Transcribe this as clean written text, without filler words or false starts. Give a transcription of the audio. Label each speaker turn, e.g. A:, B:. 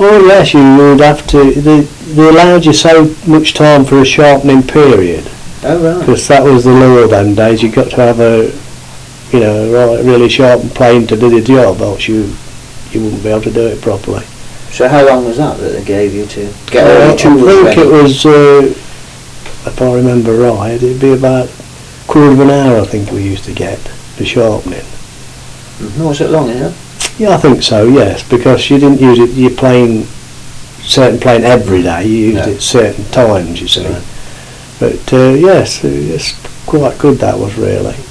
A: Oh yes, you would have to. They allowed you so much time for a sharpening period.
B: Oh right.
A: Because that was the law them days. You got to have a, right, really sharp plane to do the job, else you wouldn't be able to do it properly.
B: So how long was that they gave you to get all your
A: I
B: tools
A: think
B: ready?
A: it was, if I remember right, it'd be about a quarter of an hour. I think we used to get the sharpening.
B: Was it long enough?
A: Yeah, I think so. Yes, because you didn't use it. Your plane, certain plane every day. You used it certain times. You see.
B: Right.
A: But yes, it's quite good. That was really.